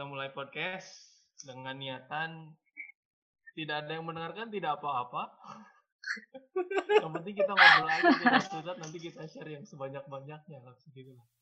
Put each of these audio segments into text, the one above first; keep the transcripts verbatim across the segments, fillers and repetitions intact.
kita mulai podcast dengan niatan tidak ada yang mendengarkan, tidak apa-apa. Yang penting kita ngobrol aja, tidak susah, nanti kita share yang sebanyak-banyaknya langsung gitu lah.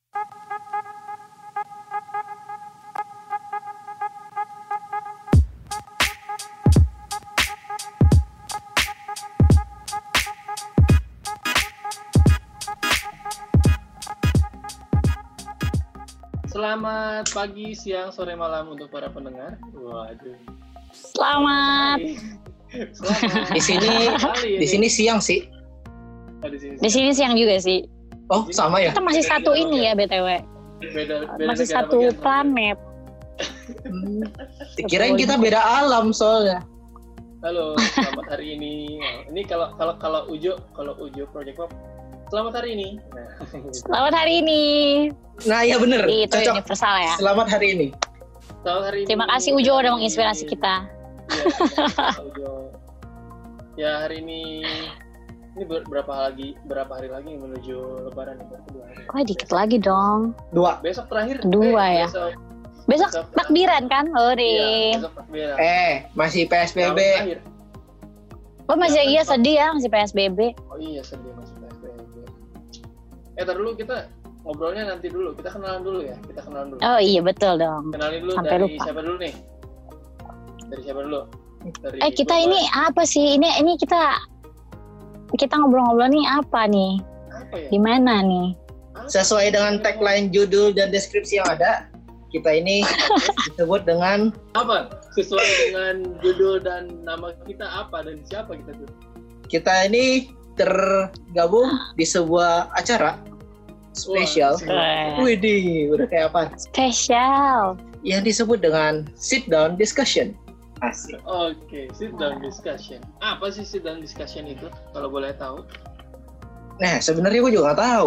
Selamat pagi, siang, sore, malam untuk para pendengar. Waduh. Selamat. Selamat. Di sini di sini siang sih. Oh, di sini. Di sini siang juga sih. Oh, sama ya? Kita masih Beda satu negara ini ya B T W. Beda, beda Masih negara satu bagian. planet. Hmm. Dikirain kita beda alam soalnya. Halo, selamat hari ini. Ini kalau kalau kalau Ujo, kalau Ujo Project Pop. Selamat hari ini. Nah, Selamat hari ini. Nah, ya bener. Itu Cocok. universal ya. Selamat hari ini. Selamat hari ini. Terima kasih Ujo udah menginspirasi kita. Ya, terima kasih, Ujo. Ya, hari ini ini ber- berapa lagi berapa hari lagi menuju Lebaran ya? Berarti dua hari. Wah, dikit lagi dong. Dua. Besok terakhir. Dua eh, ya. Besok, Besok Besok. takbiran kan? iya, Ore. besok takbiran. Eh, masih P S B Tahun B. terakhir. Oh, masih Ya, iya kan, sedih ya, masih P S B B. Oh iya, sedih masih P S B B. Eh, tar dulu kita ngobrolnya nanti dulu. Kita kenalan dulu ya. Kita kenalan dulu. Oh iya, betul dong. Kenalin dulu Sampai dari lupa. siapa dulu nih? Dari siapa dulu? Dari Eh, kita gua- ini apa sih? Ini ini kita kita ngobrol-ngobrol nih apa nih? apa ya? Di mana nih? Apa? Sesuai dengan tagline, judul dan deskripsi yang ada, kita ini disebut dengan Apa? Sesuai dengan judul dan nama kita apa dan siapa kita tuh? kita ini tergabung di sebuah acara spesial. Wah, Eh, Widih, udah kayak apa? Spesial. Yang disebut dengan sit down discussion. Asik. Oke, sit down discussion. Apa sih sit down discussion itu? Kalau boleh tahu? Nah, sebenarnya gue juga nggak tahu.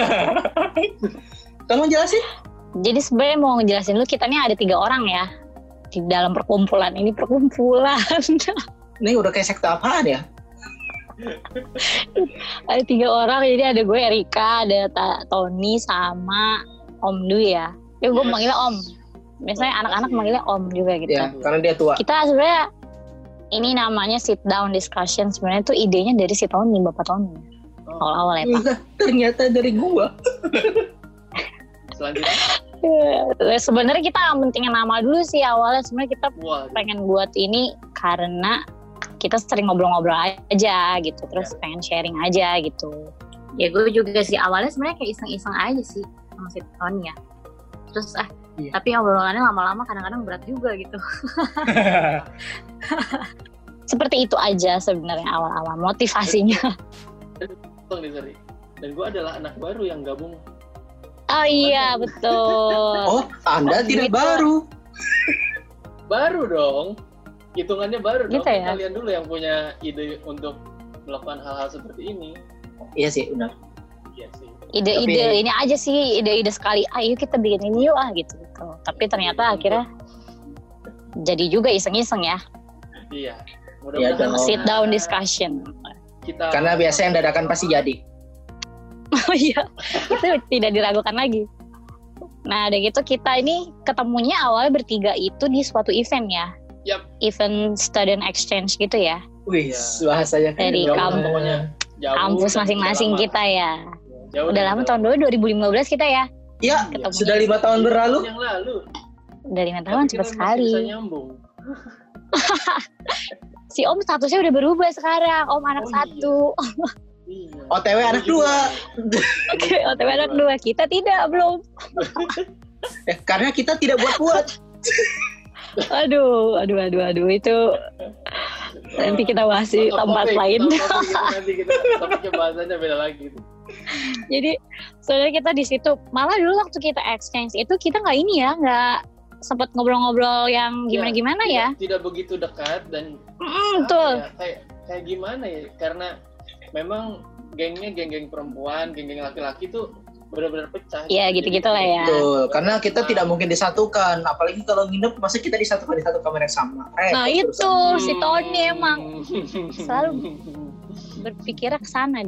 Kamu jelasin? Jadi sebenarnya mau ngejelasin dulu, kita nih ada tiga orang ya di dalam perkumpulan ini. Perkumpulan Ini udah kayak sekte apaan ya? ada tiga orang, jadi ada gue Erika, ada Ta- Tony sama Om Dwi ya. Ya gue Yes. manggilnya Om. Biasanya Oh, anak-anak makasih. manggilnya Om juga gitu. Ya, karena dia tua. Kita sebenarnya ini namanya sit down discussion. Sebenarnya tuh idenya dari si Tony, Bapak Tony. Oh, Awal-awal ya Pak. Enggak, ternyata dari gua. selanjutnya. Ya, sebenarnya kita mentingin nama dulu sih awalnya. Sebenarnya kita Wah, pengen buat ini karena kita sering ngobrol-ngobrol aja gitu, terus pengen sharing aja gitu. Ya gue juga sih awalnya sebenarnya kayak iseng-iseng aja sih sama si Tony ya. Terus ah, Iya. tapi obrolannya lama-lama kadang-kadang berat juga gitu. Seperti itu aja sebenarnya awal-awal motivasinya. Bang Desari. Dan gue adalah anak baru yang gabung. Oh iya betul. Oh, Anda Oh, tidak gitu. baru. Baru dong. Hitungannya baru Gitu dong. ya? Kalian dulu yang punya ide untuk melakukan hal-hal seperti ini. Iya sih, benar. Iya sih. Ide-ide Tapi- ini aja sih, ide-ide sekali. Ayo kita bikin ini yuk ah gitu. gitu. Tapi ternyata akhirnya jadi juga iseng-iseng ya. Iya. Iya Mudah-mudahan dong. Sit down discussion. kita Karena biasa yang dadakan pasti jadi. Oh iya, itu tidak diragukan lagi. Nah, udah gitu kita ini ketemunya awalnya bertiga itu di suatu event ya. Yap. Event student exchange gitu ya. Wih, Iya. bahasanya Dari jauh. kampus. pokoknya jauh Kampus dan masing-masing udah lama. kita ya. Jauh Udah dan lama tahun dulu dua ribu lima belas kita ya. Ya, Ketemu. sudah lima tahun berlalu. Yang lalu. Udah lima Tapi tahun kita cepat masih sekali. bisa nyambung. Si Om statusnya udah berubah sekarang. Om anak Oh, satu. Iya. O T W anak dua. Oke, O T W anak dua. Kita tidak belum. Eh, karena kita tidak buat-buat. Aduh, aduh, aduh, aduh itu nanti kita bahas di Top tempat topik, lain. top topik itu nanti kita topiknya bahasanya beda lagi. Jadi sebenarnya kita di situ malah dulu waktu kita exchange itu kita nggak ini ya, nggak sempat ngobrol-ngobrol yang gimana-gimana ya. Tidak, tidak begitu dekat dan Mm, apa betul. ya, kayak kayak gimana ya? Karena memang gengnya geng-geng perempuan, geng-geng laki-laki tuh benar-benar pecah. Iya, gitu-gitu lah ya. Betul, karena kita tidak mungkin disatukan. Apalagi kalau nginep, masa kita disatukan di satu kamar yang sama. Eh, Nah itu urusan. si Tony emang selalu berpikirnya ke sana dia.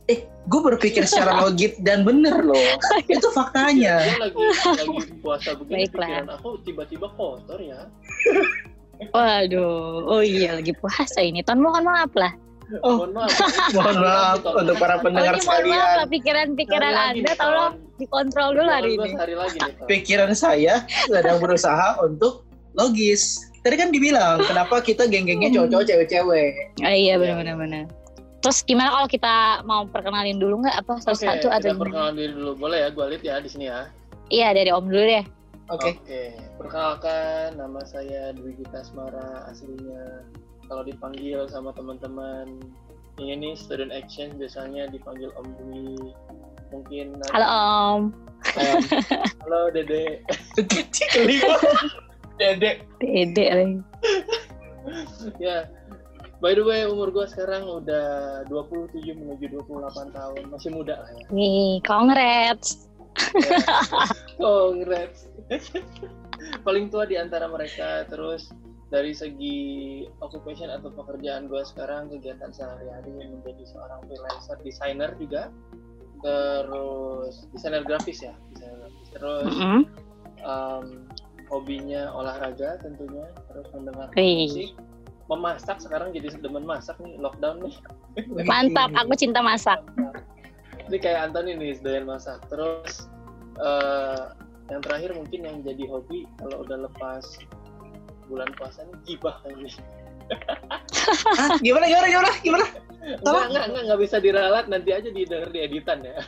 Eh, gue berpikir secara logik dan bener loh. Itu faktanya. Gue lagi lagi puasa begini, Baiklah. pikiran aku tiba-tiba kotor ya. Waduh, oh iya lagi puasa ini. Ton mohon maaf lah. Oh, Mohon maaf. mohon maaf untuk para Oh, pendengar ini mohon maaf sekalian. lah pikiran-pikiran Hari lagi Anda nih, tolong kawan. dikontrol dulu hari Jangan ini. bahas hari lagi nih, Ton. Pikiran saya sedang berusaha untuk logis. Tadi kan dibilang kenapa kita geng-gengnya cowok-cowok cewek-cewek. Oh iya benar-benar benar. Terus gimana kalau kita mau perkenalin dulu nggak apa Oke, satu-satu atau kita gimana? perkenalan diri dulu. Boleh ya, gue lihat ya di sini ya. Iya dari Om dulu deh. Oke. Oke, perkenalkan nama saya Dwi Gita Asmara aslinya. Kalau dipanggil sama teman-teman ini nih student action biasanya dipanggil Om Dwi. Mungkin nanti- Halo Om. Em, halo Dede. Kelima. Dedek. Dede lagi. Ya. By the way, umur gue sekarang udah dua puluh tujuh menuju dua puluh delapan tahun. Masih muda lah ya. Nih, congrats. Ya. Congrats. Paling tua di antara mereka. Terus dari segi occupation atau pekerjaan gue sekarang, kegiatan sehari-hari menjadi seorang freelancer, desainer juga. Terus desainer grafis ya, desainer grafis. Terus Mm-mm. um, hobinya olahraga tentunya, terus mendengar Wih. musik, memasak. Sekarang jadi demen masak nih, lockdown nih. Mantap, aku cinta masak. Ini kayak Antoni nih, doyan masak. Terus uh, yang terakhir mungkin yang jadi hobi kalau udah lepas bulan puasa nih, gibah ini. Ah, gimana gimana gimana gimana? Enggak, enggak, enggak, enggak bisa diralat, nanti aja didengar di editan ya.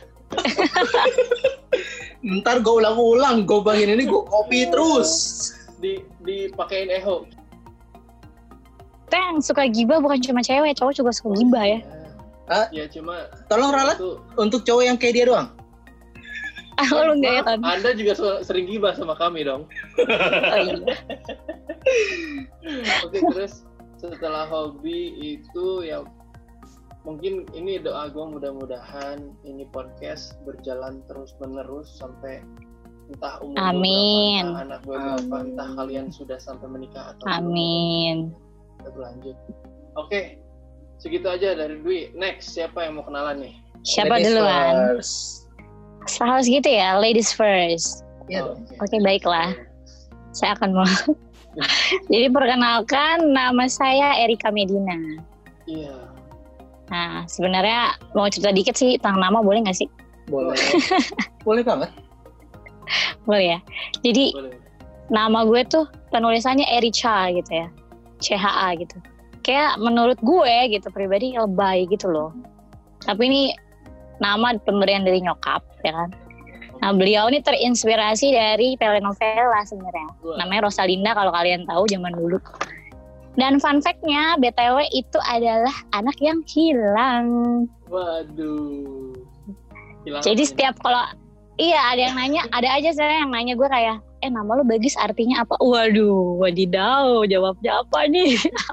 Ntar gue ulang-ulang, gue bagian ini gue copy terus. Di dipakein echo. Kita yang suka gibah bukan cuma cewek, cowok juga suka gibah ya. Ah, Ya cuma tolong ralat itu untuk cowok yang kayak dia doang. Ah, lu enggak ya, Ton? Anda juga su- sering gibah sama kami dong. Oh iya. Oke, terus setelah hobi itu ya mungkin ini doa gue, mudah-mudahan ini podcast berjalan terus menerus sampai entah umur gue Amin. berapa, entah anak gue berapa, Amin. entah kalian sudah sampai menikah atau belum. Amin. Kita berlanjut. Oke, segitu aja dari Dwi. Next, siapa yang mau kenalan nih? Siapa Ladies duluan? first. Harus gitu ya, ladies first. Iya Oh, dong. Oke, baiklah. Saya akan mau. Jadi perkenalkan, nama saya Erika Medina. Iya. Nah, sebenarnya mau cerita dikit sih tentang nama, boleh nggak sih? Boleh. Boleh banget. Boleh ya. Jadi Boleh. nama gue tuh penulisannya Erica gitu ya, C H A gitu. Kayak menurut gue gitu pribadi lebay gitu loh. Tapi ini nama pemberian dari nyokap ya kan. Nah beliau ini terinspirasi dari telenovela sebenarnya. Wah. Namanya Rosalinda kalau kalian tahu zaman dulu. Dan fun fact-nya B T W itu adalah anak yang hilang. Waduh. Hilang Jadi ini. setiap kalau iya ada yang nanya, ada aja saya yang nanya gue kayak, eh nama lu Bagis artinya apa? Waduh, wadidaw, jawabnya apa nih?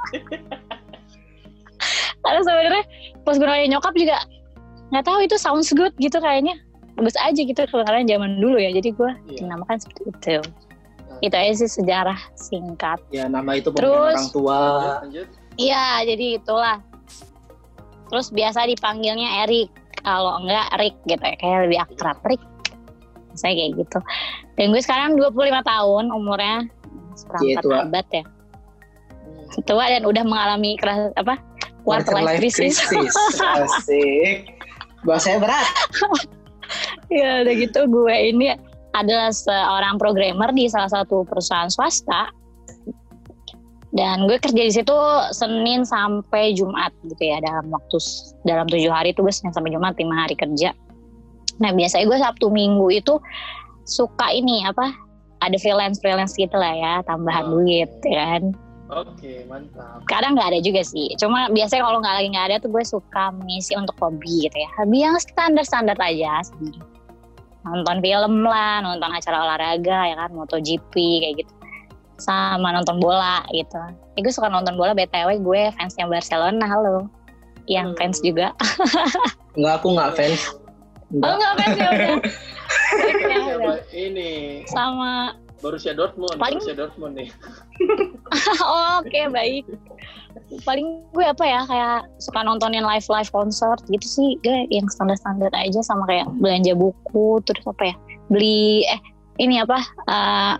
Karena sebenarnya pas gue nanya nyokap juga nggak tahu itu sounds good gitu kayaknya, bagus aja gitu karena zaman dulu ya. Jadi gue Iya. dinamakan seperti itu. Itu aja sih sejarah singkat. Ya nama itu Terus- pemberian orang tua. Lanjut, lanjut. Iya, jadi itulah. Terus biasa dipanggilnya Erik, kalau enggak Rick gitu ya, kayak lebih akrab Rick. Saya kayak gitu. Dan gue sekarang dua puluh lima tahun umurnya, seperempat Cie, tua. abad ya. Hmm. Tua dan udah mengalami keras apa? Quarter life crisis. Asik. Bahasanya berat. Ya udah gitu gue ini adalah seorang programmer di salah satu perusahaan swasta. Dan gue kerja di situ Senin sampai Jumat gitu ya, dalam waktu dalam tujuh hari itu gue Senin sampai Jumat lima hari kerja. Nah biasanya gue Sabtu Minggu itu suka ini apa? Ada freelance freelance gitu lah ya, tambahan Oh. duit ya kan. Oke, mantap. Kadang nggak ada juga sih. Cuma biasanya kalau nggak lagi nggak ada tuh gue suka mengisi untuk hobi gitu ya. Hobi yang standar-standar aja sebenarnya. Nonton film lah, nonton acara olahraga ya kan, MotoGP kayak gitu. Sama nonton bola gitu. Ya, gue suka nonton bola, B T W gue fansnya Barcelona, halo. Yang Halo. fans juga. Enggak, aku enggak fans. Oh Enggak. nggak fans ya udah. Baiklah, Siapa udah. ini? Sama Borussia Dortmund. Paling- Borussia Dortmund nih. oh, oke baik. paling gue apa ya kayak suka nontonin live live concert gitu sih, gue yang standar standar aja, sama kayak belanja buku, terus apa ya beli eh ini apa uh,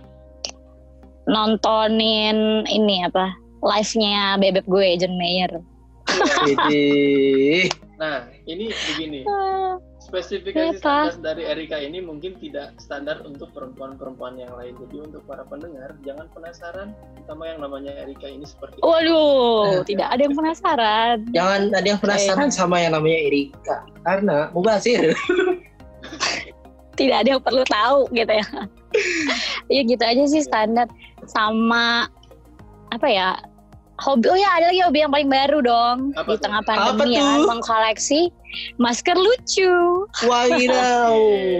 nontonin ini apa live-nya bebek gue John Mayer. Nah ini begini, spesifikasi Apa? standar dari Erika ini mungkin tidak standar untuk perempuan-perempuan yang lain. Jadi untuk para pendengar jangan penasaran sama yang namanya Erika ini seperti apa. Waduh, tidak ada yang penasaran. Jangan ada yang penasaran sama yang namanya Erika, karena mubazir. Tidak ada yang perlu tahu gitu ya. Iya gitu aja sih standar. Sama apa ya, hobi, oh ya ada lagi hobi yang paling baru dong. Apa di tengah tuh? pandemi ya kan, mengkoleksi masker lucu. Wadidaw.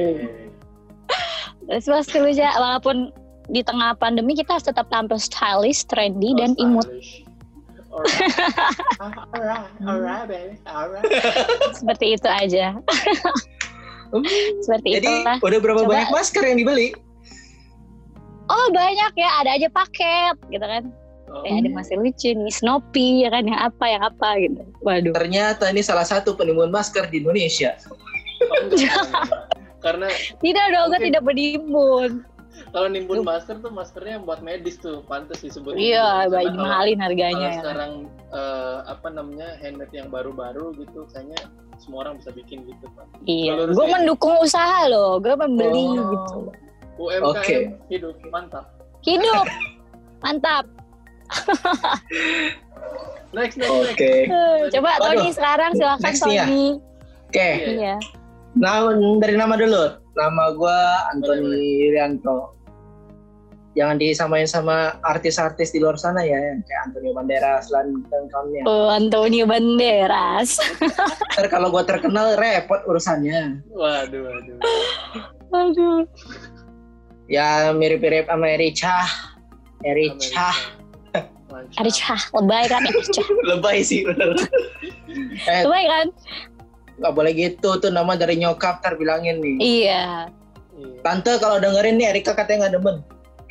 Terus masker lucu, walaupun di tengah pandemi kita harus tetap tampil stylish, trendy, Oh, dan imut. stylish. Alright, alright, alright, baby, alright. Seperti itu aja. Seperti Jadi itulah. udah berapa Coba- banyak masker yang dibeli? Oh banyak ya, ada aja paket gitu kan. Oh, Kayak ada masih lucu nih, Snoopy ya kan, yang apa yang apa gitu. Waduh. Ternyata ini salah satu penimbun masker di Indonesia. oh, enggak, enggak. Karena Tidak dong, gue Mungkin- tidak berimbun. kalau nimbun masker tuh maskernya buat medis tuh, pantas disebut. Iya, Karena baik kalau- mahalin Kalau harganya. Ya. sekarang eh, apa namanya handmade yang baru-baru gitu, kayaknya semua orang bisa bikin gitu Pak. Iya, Kalau gue harusnya- mendukung usaha loh, gue membeli Oh. gitu. U M K M Oke. hidup mantap. Hidup, mantap. Next next Oke. next. Eh, Coba Waduh. Tony sekarang silakan Next nih ya. Tony. Oke. Iya. Nah, dari nama dulu. Nama gue Antoni Rianto. Jangan disamain sama artis-artis di luar sana ya, yang kayak Antonio Banderas dan kawannya. Oh, Antonio Banderas. Ntar kalau gue terkenal repot urusannya. Waduh waduh. Aduh. Ya mirip-mirip sama Erica. Erica. Mantap. Ada cah, lebay kan ya, cah. Lebay sih bener. eh, Lebay kan? gak boleh gitu, tuh nama dari nyokap ntar bilangin nih. Iya. Iya. Tante kalau dengerin nih Erika katanya gak demen.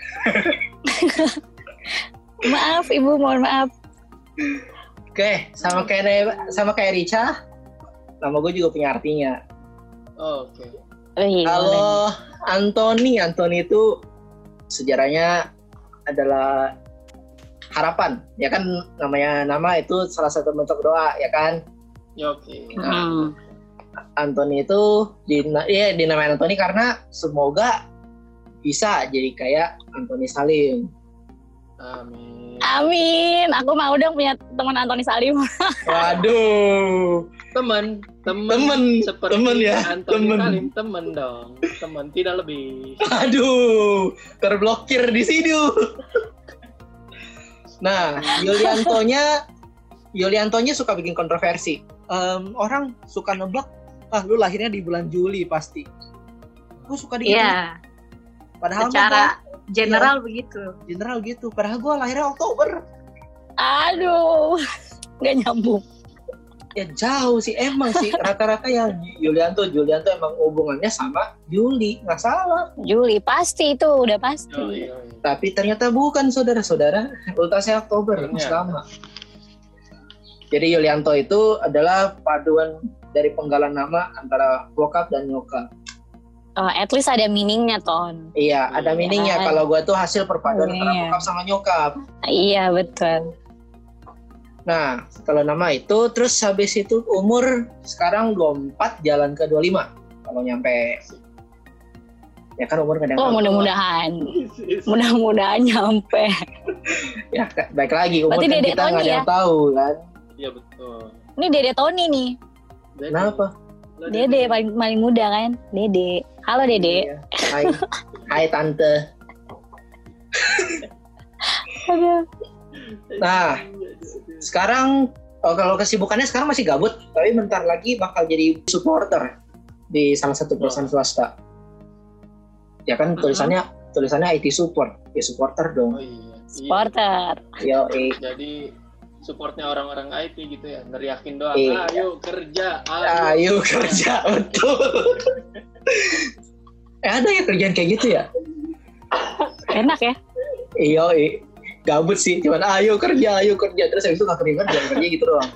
Maaf ibu, mohon maaf. Oke, sama kayak sama kayak Rica. Nama gue juga punya artinya. Oh, Oke. Oh, iya, boleh. Kalau Antoni, Antoni itu sejarahnya adalah harapan, ya kan, namanya nama itu salah satu bentuk doa, ya kan. Ya oke. Hmm. Antoni itu di, ya, dinamain Antoni karena semoga bisa jadi kayak Antoni Salim. Amin. Amin. Aku mau dong punya teman Antoni Salim. Waduh, Teman, teman, Temen, seperti temen ya, Antoni temen. Salim, teman dong, teman tidak lebih. aduh, terblokir di sini. Nah, Yuliantonya, Yuliantonya suka bikin kontroversi. Em, orang suka neblok, ah lu lahirnya di bulan Juli pasti. Gue suka di Iya, padahal secara gua- general begitu. general gitu. Padahal gue lahirnya Oktober. Aduh. Gak nyambung. Ya jauh sih emang sih, rata-rata yang Yulianto, Julianto emang hubungannya sama Juli, nggak salah. Juli pasti itu udah pasti. Yoi, yoi. Tapi ternyata bukan saudara-saudara, ultasnya Oktober, Ternyata. masih lama. Jadi Yulianto itu adalah paduan dari penggalan nama antara bokap dan nyokap. Oh, at least ada meaningnya, Ton. Iya, ada Iya. meaningnya kalau gue tuh hasil perpaduan antara Iya. bokap sama nyokap. Iya, betul. Nah, kalau nama itu, terus habis itu umur sekarang dua puluh empat jalan ke dua puluh lima. Kalau nyampe, ya kan umur kadang Oh, mudah-mudahan. Mudah-mudahan nyampe. ya baik lagi umur Berarti kan Dede kita nggak Tony ada ya? yang tahu kan. Iya betul. Ini Dede Tony nih. Jadi, Kenapa? lo Dede paling paling muda kan? Dede. Halo Dede. Iya. Hai, hai tante. Aduh. Nah, sekarang oh, kalau kesibukannya sekarang masih gabut, tapi bentar lagi bakal jadi supporter di salah satu perusahaan swasta. Ya kan tulisannya tulisannya I T support, ya supporter Oh dong. iya. Iya. Supporter. Yo, eh. Jadi supportnya orang-orang I T gitu ya, neriakin doang. Iya. Ayo kerja, Ayo kerja, betul. eh ada ya kerjaan kayak gitu ya? Enak ya? Iya, eh. gabut sih, cuman ayo kerja, ayo kerja, terus habis itu nggak kerja jangan kerja gitu doang.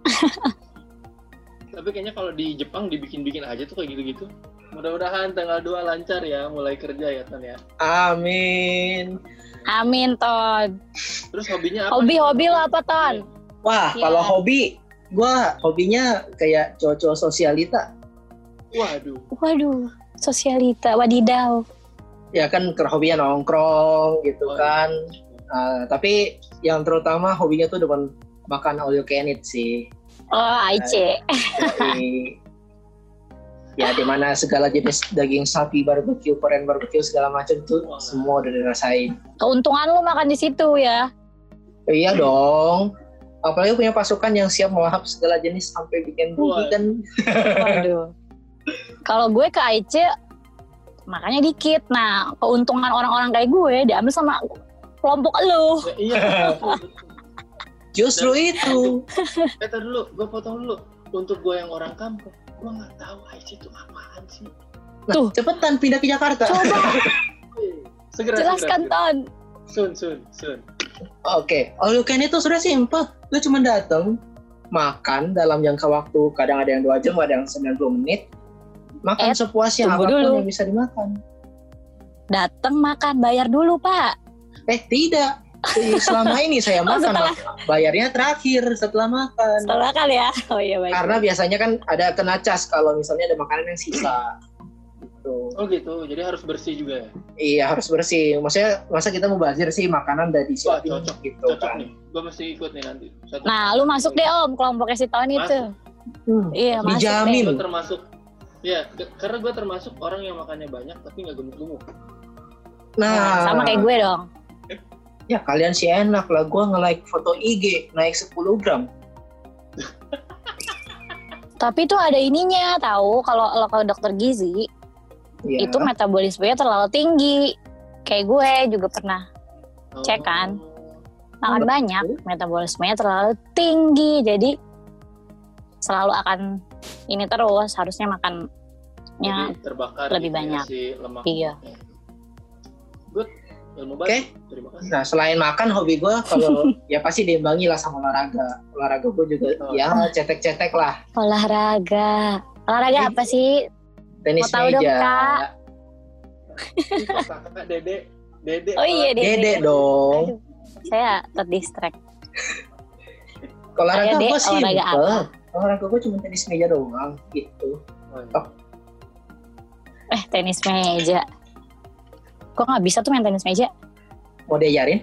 Tapi kayaknya kalau di Jepang dibikin-bikin aja tuh kayak gitu-gitu. Mudah-mudahan tanggal dua lancar ya, mulai kerja ya Ton ya. Amin. Amin, Ton. Terus hobinya apa? Hobi-hobi lo apa, Ton? Wah, Ya. kalau hobi, gua hobinya kayak cowok-cowok sosialita. Waduh. Waduh, sosialita, wadidaw. Ya kan hobinya nongkrong gitu Oh, kan. Uh, tapi yang terutama hobinya tuh depan makan all you can eat sih. Oh, Aice. Jadi, ya dimana segala jenis daging sapi, barbecue, Korean barbecue segala macam tuh Wah. semua udah dirasain. Keuntungan lu makan di situ ya. Iya dong. Apalagi punya pasukan yang siap melahap segala jenis sampai bikin rugi Wah. kan. Waduh. Kalau gue ke Aice makanya dikit. Nah, keuntungan orang-orang kayak gue diambil sama kelompok lu. Ya, iya. betul, betul. Justru itu. Eh, tar dulu, gue potong dulu. Untuk gue yang orang kampung, gue nggak tahu Aichi itu apaan sih. Nah, Tuh. cepetan pindah ke Jakarta. Coba Segera, jelaskan, segera, segera. Ton. Sun, sun, sun. Oke, all you can eat itu sudah simpel. Lu cuma datang, makan dalam jangka waktu, kadang ada yang dua jam, ada yang sembilan puluh menit. Makan Eh, sepuasnya tunggu apapun dulu. yang bisa dimakan. Datang makan, bayar dulu, Pak. Eh, tidak. Eh, Selama ini saya Oh, makan, setelah- Pak. Bayarnya terakhir setelah makan. Setelah makan ya. Oh iya, baik. Karena biasanya kan ada kena cas kalau misalnya ada makanan yang sisa. Gitu. Oh gitu, jadi harus bersih juga ya? Iya, harus bersih. Maksudnya masa kita mau bazir sih makanan udah disiapin Wah, cocok. gitu Cocok kan. nih, gue mesti ikut nih nanti. Satu- Nah, lu masuk deh, Om, kelompoknya si Tony Masuk. itu. Hmm. Iya, masuk Dijamin. deh. Gue termasuk, ya, ke- karena gue termasuk orang yang makannya banyak tapi nggak gemuk-gemuk. Nah, Sama kayak gue dong. ya kalian sih enak lah. Gua nge-like foto I G naik sepuluh gram. Tapi itu ada ininya, tahu kalau lo ke dokter gizi, Ya. itu metabolismenya terlalu tinggi. Kayak gue juga pernah Cek kan? makan Oh, banyak, metabolismenya terlalu tinggi. Jadi selalu akan ini terus, harusnya makannya Jadi terbakar lebih gitu ya, banyak. si lemak. Iya. Good, ilmu Oke. baru. Terima kasih. Nah, selain makan, hobi gue kalau ya pasti diimbangi lah sama olahraga. Olahraga gue juga Oh. ya cetek-cetek lah. olahraga. Olahraga Eh, apa sih? Tenis Mau tahu dong, meja. Kak? Ini kok kakak, dede, dede. Oh iya, Dede. Dede dong. Aduh, saya terdistract. Olahraga Ayo, Dek, gue sih olahraga apa? Olahraga gue cuma tenis meja doang gitu. Oh, iya. Eh, tenis meja. Kok nggak bisa tuh main tenis meja? Mau diajarin?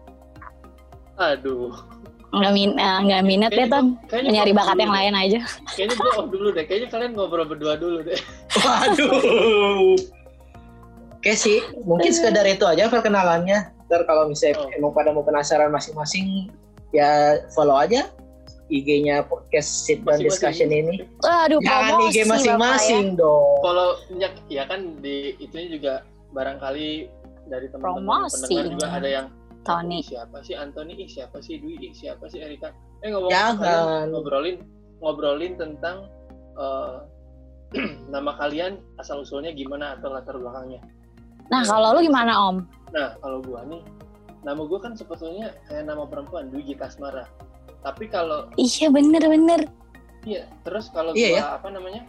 Aduh. Nggak min, eh, nggak minat deh, Ton. Kayaknya Nyari gua bakat dulu yang deh. lain aja. Kayaknya gue off dulu deh. Kayaknya kalian ngobrol berdua dulu deh. Waduh. Oke sih, mungkin sekedar itu aja perkenalannya. Ntar kalau misalnya Oh. emang pada mau penasaran masing-masing, ya follow aja I G-nya podcast Sit Down Masing-masing. Discussion ini. Waduh, Jangan I promosi G masing-masing Bapak dong. Kalau nyak, ya kan di itunya juga barangkali dari teman-teman Promosi. pendengar juga ada yang ya. Tony. "Ih, siapa sih Anthony, ih siapa sih Dwi, ih siapa sih Erika. Eh ngomong Jangan. kalian ngobrolin ngobrolin tentang eh, nama kalian asal usulnya gimana atau latar belakangnya. Nah, kalau lu gimana, Om? Nah kalau gua nih, nama gua kan sebetulnya kayak nama perempuan Dwi Gita Asmara. Tapi kalau Iya, bener-bener. iya terus kalau Iya, gua ya. apa namanya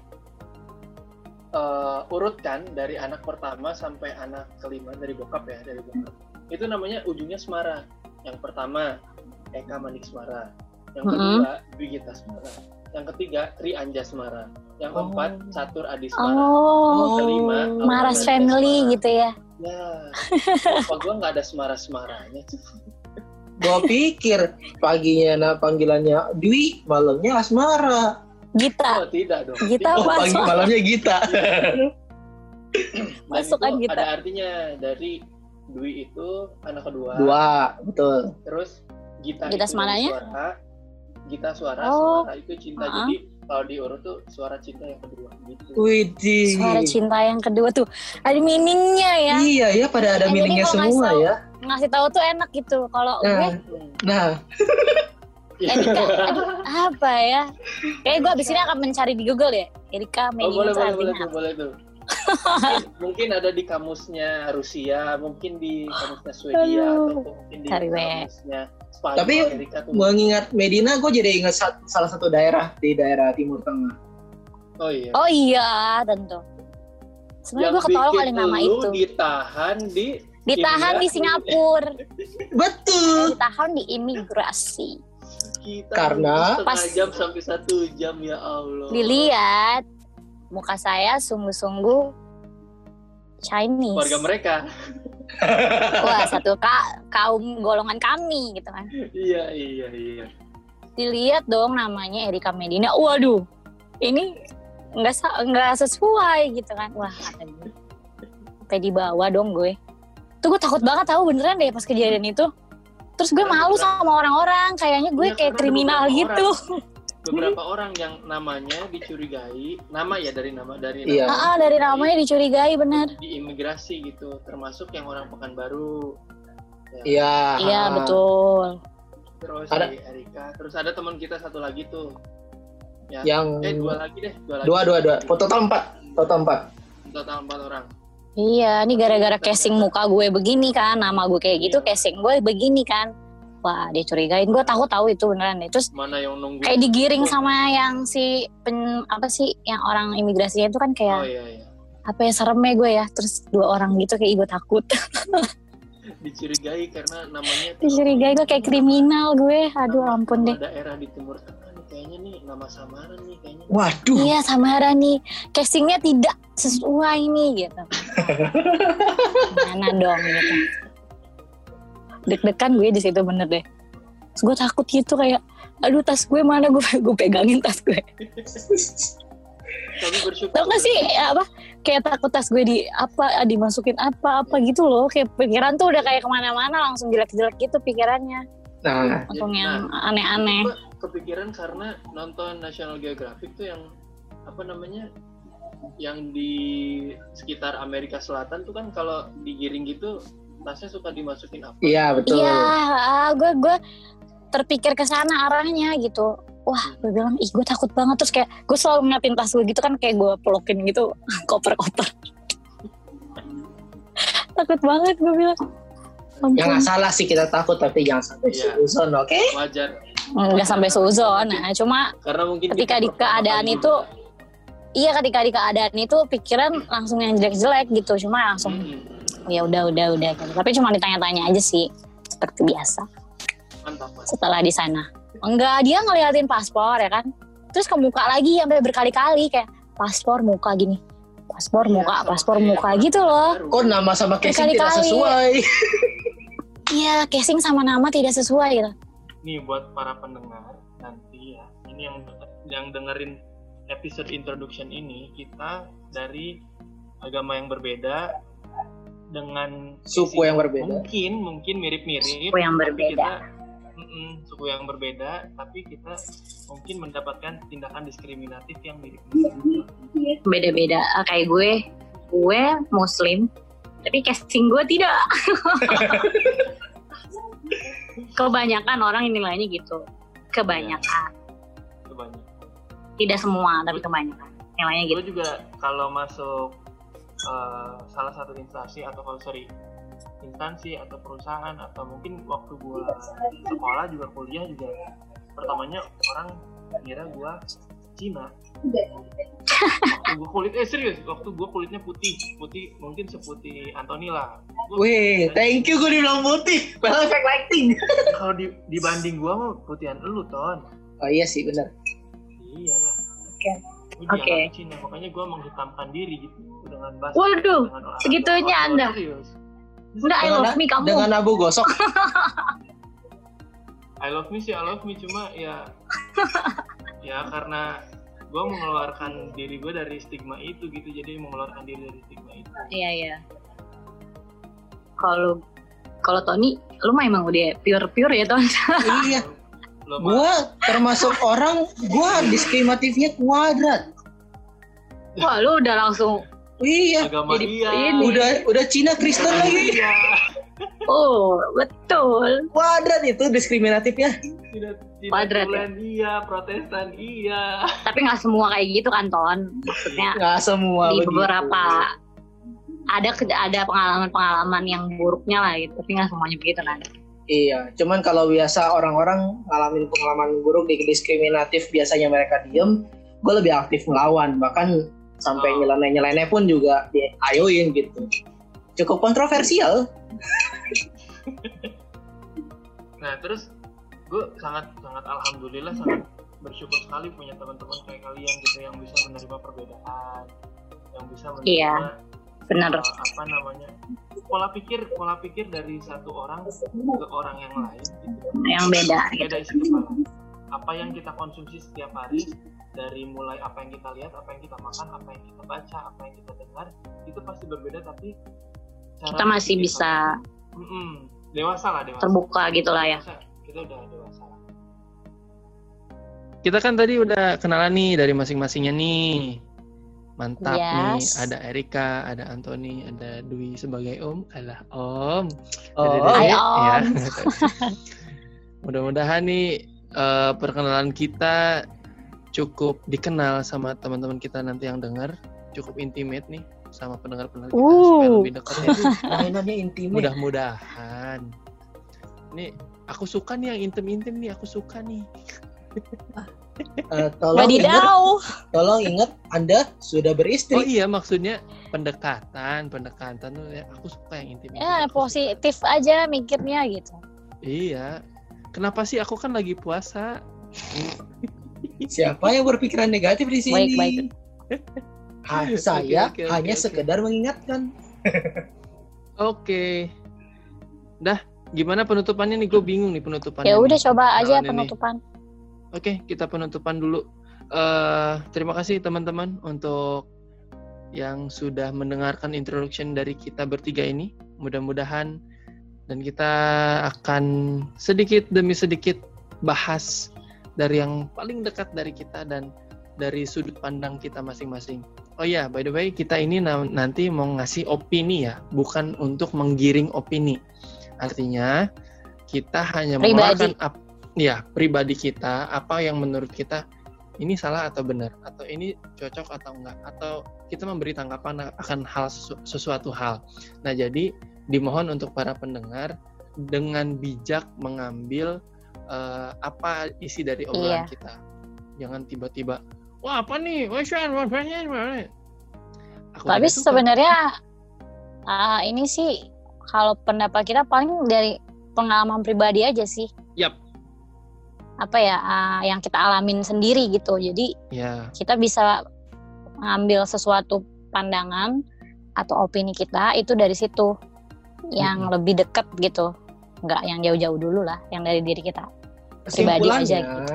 eh, urutkan dari anak pertama sampai anak kelima dari bokap ya dari bokap itu namanya ujungnya Semara. Yang pertama Eka Manik Semara, yang Mm-mm. kedua Dwi Gita Semara, yang ketiga Tri Anja Semara, yang Oh. keempat Catur Adi Semara, Oh, kelima Maras Aurelia family Semara. gitu ya. Ya, apa gua nggak ada Semara-semaranya tuh. Gua pikir paginya nah panggilannya Dwi, malamnya Asmara. Gita. Oh tidak dong. Gita Oh, apa? pagi malamnya Gita. Dan Masukkan itu Gita. ada artinya dari Dwi itu anak kedua. Dua, betul. Terus Gita, Gita itu Semaranya? dari suara, Gita suara, Oh. suara itu cinta. Uh-uh. Jadi kalau diurut tuh suara cinta yang kedua gitu. Widih. Suara cinta yang kedua tuh. Ada meaningnya ya. Iya ya, pada ada Nah, jadi meaningnya kalau semua ngasih ya. Ngasih tahu tuh enak gitu. Kalau gue Nah, Hmm. nah, Erika, aduh, apa ya? Kayak gue abis ini akan mencari di Google ya. Erika Oh boleh meaning itu boleh boleh artinya tuh apa? boleh tuh. mungkin, mungkin ada di kamusnya Rusia, mungkin di kamusnya Swedia, atau mungkin di Cari kamusnya Spanyol, Tapi Amerika. Tuh. mengingat Medina, gue jadi ingat satu, salah satu daerah di daerah Timur Tengah. Oh iya. Oh iya, tentu. Sebenarnya gue ketolong kali nama lu itu. ditahan di Ditahan di Singapura. Betul. Ditahan di imigrasi. Kita Karena setengah pas- jam sampai satu jam ya Allah. Dilihat muka saya sungguh-sungguh Chinese. Warga mereka. Wah, satu ka- kaum golongan kami gitu kan. Iya iya iya. Dilihat dong namanya Erika Medina. Waduh, ini nggak sa- nggak sesuai gitu kan. Wah, kata gue. Sampai dibawa dong gue. Tuh gue takut banget tahu beneran deh pas kejadian itu. Terus gue malu sama orang-orang. Kayaknya gue Iya, kayak karena kriminal beberapa gitu. Beberapa orang yang namanya dicurigai, nama ya dari nama dari Iya. nama, Ah, dari namanya dicurigai bener. di imigrasi gitu, termasuk yang orang Pekanbaru. Iya. Iya, ah. betul. Terus Ada- si Erika, terus ada teman kita satu lagi tuh. Ya. Yang Eh dua lagi deh, dua lagi. dua dua dua. Total empat. Total empat. Total empat orang. Iya, ini gara-gara casing muka gue begini kan, nama gue kayak gitu, casing gue begini kan. Wah, dicurigain. Gue takut tahu itu beneran deh. Terus Mana yang nunggu? kayak digiring sama yang si pen, apa sih yang orang imigrasinya itu kan Oh kayak iya iya. apa ya seremnya gue ya. Terus dua orang gitu kayak gue takut. Dicurigai karena namanya tuh- Dicurigai gue kayak kriminal gue. Aduh nama- ampun nama deh. Daerah di Timur Tengah nih kayaknya nih nama samaran nih kayaknya. Waduh. Iya, Samara nih. Casingnya tidak sesuai nih gitu. Mana dong gitu. Deg-degan gue di situ bener deh. Terus gue takut gitu kayak, aduh tas gue mana, gue gue pegangin tas gue. Tapi bersyukur. Tau gak sih apa kayak takut tas gue di apa dimasukin apa apa gitu loh, kayak pikiran tuh udah kayak kemana-mana langsung jelek-jelek gitu pikirannya, Nah, langsung Nah, yang aneh-aneh. Gua kepikiran karena nonton National Geographic tuh yang apa namanya yang di sekitar Amerika Selatan tuh kan kalau digiring gitu tasnya suka dimasukin apa? iya betul. Iya, ah, gue gue terpikir ke sana arahnya gitu. Wah, gue bilang, ih gue takut banget. Terus kayak gue selalu ngeliatin tas gue gitu kan, kayak gue pelokin gitu, koper-koper. Takut banget gue bilang. Yang Ampun. nggak salah sih kita takut, tapi jangan sampai Iya. suzon, oke? Wajar. Nggak sampai seuzon. Nah, cuma Karena mungkin ketika kita di pertama keadaan kali itu, juga. iya ketika di keadaan itu pikiran langsung yang jelek-jelek gitu. Cuma langsung, Hmm, ya udah, udah, udah. Gitu. Tapi cuma ditanya-tanya aja sih, seperti biasa. mantap Mas. Setelah di sana. Enggak, dia ngeliatin paspor ya kan. Terus ke muka lagi sampai berkali-kali kayak paspor muka gini. Paspor Iya, muka, sama paspor kayak muka orang gitu loh. baru. Kok nama sama casing tidak Berkali-kali. sesuai? Iya, casing sama nama tidak sesuai gitu. Nih buat para pendengar nanti ya, ini yang yang dengerin episode introduction ini, kita dari agama yang berbeda dengan Suku isi- yang berbeda. Mungkin mungkin mirip-mirip. Suku yang tapi berbeda. Kita, mm-mm, suku yang berbeda, tapi kita mungkin mendapatkan tindakan diskriminatif yang mirip-mirip. Beda-beda. Ah, kayak gue, gue Muslim, tapi casing gue tidak. Kebanyakan orang yang nilainya gitu. Kebanyakan. Kebanyakan. Tidak semua, tapi kebanyakan. Nilainya gitu. Gue juga kalau masuk uh, salah satu instansi atau kalau sorry instansi atau perusahaan atau mungkin waktu gue sekolah juga kuliah juga pertamanya orang kira gue Cina. Waktu gue kulit eh serius waktu gue kulitnya putih putih mungkin seputih Anthony lah. Gua- Wih, thank you gue dibilang putih. Well, effect lighting. Kalau di, dibanding gue mah putihan elu ton. Oh iya sih, benar. Iya lah. Oke. Gue Oke. dianggap Cina makanya gue menghitamkan diri gitu dengan bahasa. Waduh, dengan orang- segitunya orang- Anda. Serius. Enggak, I love me kamu. Dengan abu gosok. I love me sih, I love me cuma ya ya karena gue mengeluarkan diri gue dari stigma itu gitu, jadi mengeluarkan diri dari stigma itu. Iya, iya. Kalau kalau Tony, lu mah emang udah pure-pure ya, Ton. Iya. Lo mah Gua termasuk orang, gua diskriminatifnya kuadrat. Wah, lu udah langsung, Iya. agama jadi dia. ini. Udah udah Cina Kristen lagi. Iya. oh, betul. Kuadrat itu diskriminatifnya. Tidak Tidak Kuadrat, tulen iya, Protestan iya. Tapi nggak semua kayak gitu kan, Ton. Maksudnya Nggak semua di begitu. beberapa ada ke- ada pengalaman-pengalaman yang buruknya lah gitu, tapi nggak semuanya begitu kan. Iya, cuman kalau biasa orang-orang ngalamin pengalaman buruk di diskriminatif, biasanya mereka diem, gue lebih aktif melawan, bahkan sampai Oh. nyeleneh-nyeleneh pun juga diayoin gitu. Cukup kontroversial. Nah terus gue sangat sangat alhamdulillah sangat bersyukur sekali punya teman-teman kayak kalian gitu yang bisa menerima perbedaan, yang bisa menerima Iya, benar. uh, apa namanya pola pikir pola pikir dari satu orang ke orang yang lain gitu. Yang beda gitu. Beda isi kepala. Apa yang kita konsumsi setiap hari, dari mulai apa yang kita lihat, apa yang kita makan, apa yang kita baca, apa yang kita dengar, itu pasti berbeda, tapi cara Kita masih berpikir bisa kita- Mm-mm. dewasa lah dewasa. terbuka gitu lah ya. Dewasa, kita udah dewasa lah. Kita kan tadi udah kenalan nih dari masing-masingnya nih. Mantap Yes. nih. Ada Erika, ada Anthony, ada Dwi sebagai om. Alah om. Oh, Dede, Hai, ya. Om. Mudah-mudahan nih eh, perkenalan kita cukup dikenal sama teman-teman kita nanti yang dengar. Cukup intimate nih sama pendengar-pendengar kita supaya Uh. lebih dekat ya. mainannya intimate. Mudah-mudahan. Nih aku suka nih yang intim-intim nih. Aku suka nih. Eh, tolong ingat, Wadidaw. tolong ingat, Anda sudah Oh beristri. iya maksudnya pendekatan, pendekatan tuh ya aku suka yang intim. Ya positif aja mikirnya gitu. Iya. Kenapa sih aku kan lagi puasa? Siapa yang berpikiran negatif di sini? Baik, baik. Ah, saya Oke, oke, oke, hanya oke. sekedar mengingatkan. Oke. Dah, gimana penutupannya nih? Gue bingung nih penutupannya. Ya udah nih. coba aja Kenalan ini. penutupan. Oke, kita penutupan dulu. Eh, terima kasih teman-teman untuk yang sudah mendengarkan introduction dari kita bertiga ini. Mudah-mudahan dan kita akan sedikit demi sedikit bahas dari yang paling dekat dari kita dan dari sudut pandang kita masing-masing. Oh ya, by the way, kita ini na- nanti mau ngasih opini ya, bukan untuk menggiring opini. Artinya kita hanya Pribadi. mengeluarkan ap- ya, pribadi kita, apa yang menurut kita ini salah atau benar, atau ini cocok atau enggak, atau kita memberi tanggapan akan hal sesu- sesuatu hal. Nah, jadi dimohon untuk para pendengar dengan bijak mengambil eh, apa isi dari obrolan Iya. kita. Jangan tiba-tiba, wah apa nih, wah Shan, wah Shan, wah." Aku Tapi tidak suka. sebenarnya ah, ini sih kalau pendapat kita paling dari pengalaman pribadi aja sih. Yap. Apa ya ah, yang kita alamin sendiri gitu. Jadi Ya, kita bisa ngambil sesuatu pandangan atau opini kita itu dari situ yang Mm-mm. lebih dekat gitu, nggak yang jauh-jauh dulu lah, yang dari diri kita pribadi aja Kesimpulannya, gitu.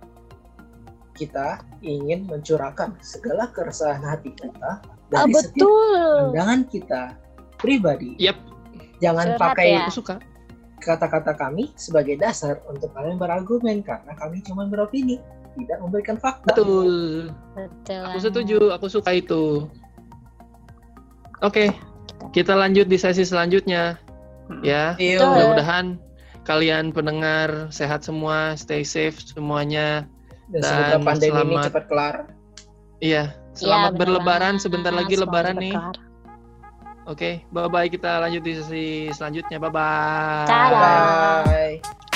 kita ingin mencurahkan segala keresahan hati kita Ah, dari setiap betul. pandangan kita pribadi. yap, Jangan Curhat pakai ya. aku suka. kata-kata kami sebagai dasar untuk kalian berargumen, karena kami cuma beropini, tidak memberikan fakta. Betul. Betul. Aku setuju, aku suka itu. Oke, kita lanjut di sesi selanjutnya. Ya, Iya. Betul. mudah-mudahan kalian pendengar sehat semua, stay safe semuanya. Dan semoga Dan pandemi ini selamat- cepat kelar. Iya, Ya, selamat bener berlebaran, banget. sebentar lagi Semoga lebaran cepat nih. kelar. Oke, bye-bye, kita lanjut di sesi selanjutnya. Bye-bye. Dadah. Bye.